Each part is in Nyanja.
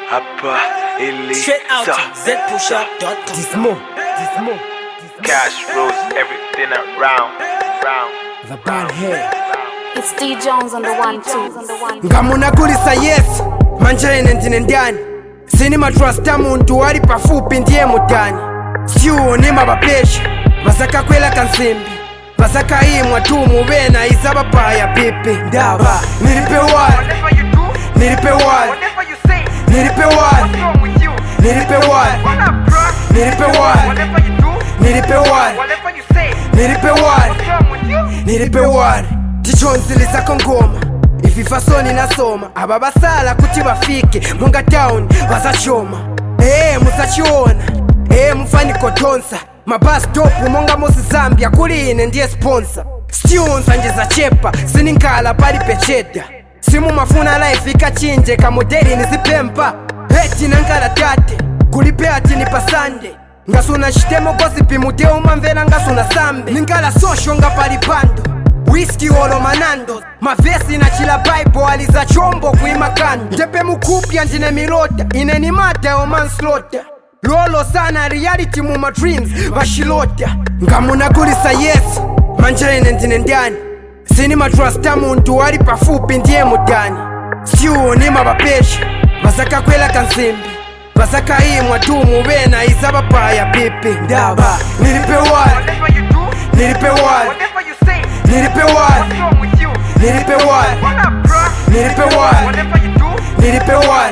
Hapa ili Straight out to zpushup.com. Dismo. Cash rules everything around. The bad head. It's D Jones on the 1-2. Ngamunagulisa yes manjene ndine ndani sini matrasta muntu wali pafupi ndiye mutani siuonema bapesha basakakwela kansimbi basakayimwa tumu bena isaba paya pipi ndaba nilipe wali nilipe wali nilipe wali nilipe wali nilipe wali nilipe wali nilipe wali nilipe wali tichonzilizako ngoma ififasoni nasoma aba basala kuti bafike munga town basachoma musachiona mufaniko tonsa mabus stop monga mosi Zambia kuli ine ndiye sponsor stionza nje za chepa sininkala pali pecheda simu mafuna life ikachinje kamodeli nizipempa heti nankala tate kulipe ati ni pasande ngasuna chitemo gossipi muteo mamvera ngasuna sambe ninkala social nga pali pando whisky olo manando mavesi na chila bible aliza chombo kuimakando tepe mukupya njine milota ineni mata o manslota lolo sana reality muma dreams bashilota ngamunagulisa yes manjene ndine ndani sini matrasta muntu wali pafupi ndiye mutani siuonema bapesha basakakwela kansimbi basakayimwa tumu bena isaba paya pipi ndaba nilipe wali nilipe wali nilipe wali nilipe wali nilipe wali nilipe wali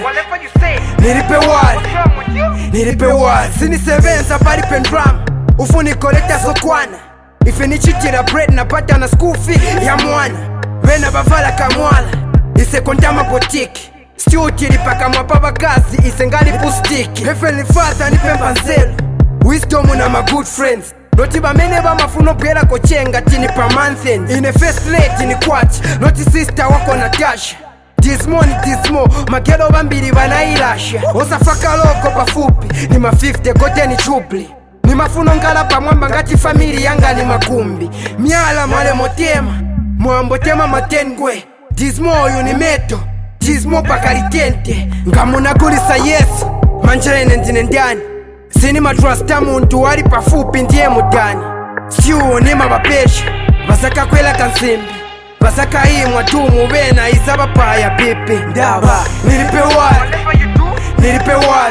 nilipe wali nilipe wali sinisebenza pali pendram ufuni kolekta sokwana ife nichitira bread napata na school fee ya mwana bena bavala kamwala isekontama botiki stiutiri paka mwapaba kazi isengali pustiki Heavenly Father nipemba nzelu wisdom na my good friends noti bamene bamafuno bwera kochenga tini pa manthen ine first lady ni kwati noti sister wako Natasha Dismo ni dismo magelo bambiri banailasha osafaka loko pafupi ni ma 50 kote ni chupli ni mafuno ngala pamwamba ngati famili yanga ni makumbi miala mwale motema mwambo tema matengwe dismo oyu ni meto dismo pakalitente ngamunagulisa yes manjene ndine ndani sini matrasta muntu wali pafupi ndiye mutani siuonema bapesha basakakwela kansimbi basakayimwa tumu bena isaba paya pipi ndaba nilipe wali nilipe wali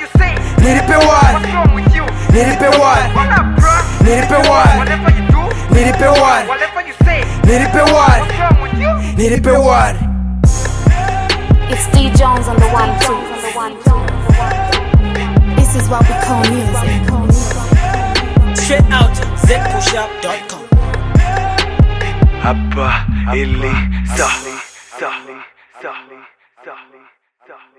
nilipe wali nilipe wali nilipe wali nilipe wali nilipe wali nilipe wali It's D Jones on the 1-2. This is what we call music. Straight out to zpushup.com. Hapa ili sa